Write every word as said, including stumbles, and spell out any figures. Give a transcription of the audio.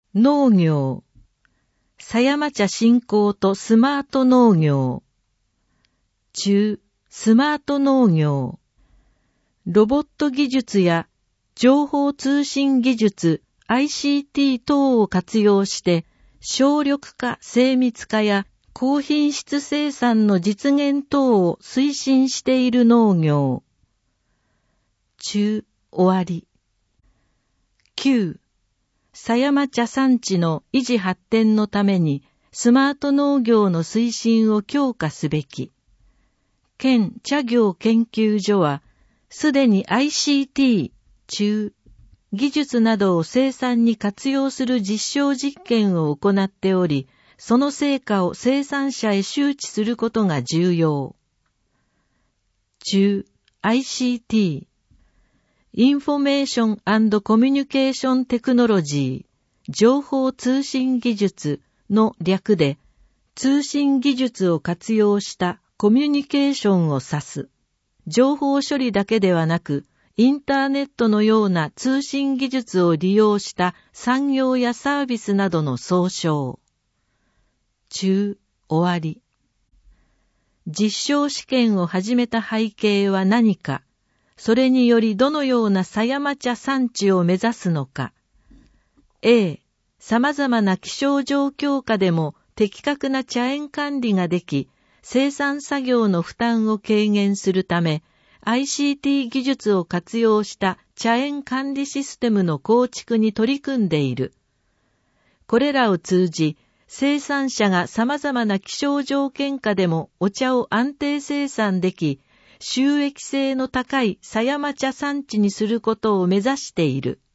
農業、狭山茶振興とスマート農業。中、スマート農業。ロボット技術や情報通信技術 アイシーティー 等を活用して省力化、精密化や高品質生産の実現等を推進している農業。中、終わり。きゅう、狭山茶産地の維持発展のためにスマート農業の推進を強化すべき。県茶業研究所はすでに アイシーティー 中技術などを生産に活用する実証実験を行っており、その成果を生産者へ周知することが重要。中 アイシーティー インフォメーション&コミュニケーションテクノロジー、情報通信技術の略で、通信技術を活用したコミュニケーションを指す。情報処理だけではなく、インターネットのような通信技術を利用した産業やサービスなどの総称。中、終わり。実証試験を始めた背景は何か、それによりどのような狭山茶産地を目指すのか。A、様々な気象状況下でも的確な茶園管理ができ、生産作業の負担を軽減するため、アイシーティー 技術を活用した茶園管理システムの構築に取り組んでいる。これらを通じ、生産者が様々な気象条件下でもお茶を安定生産でき、収益性の高い狭山茶産地にすることを目指している。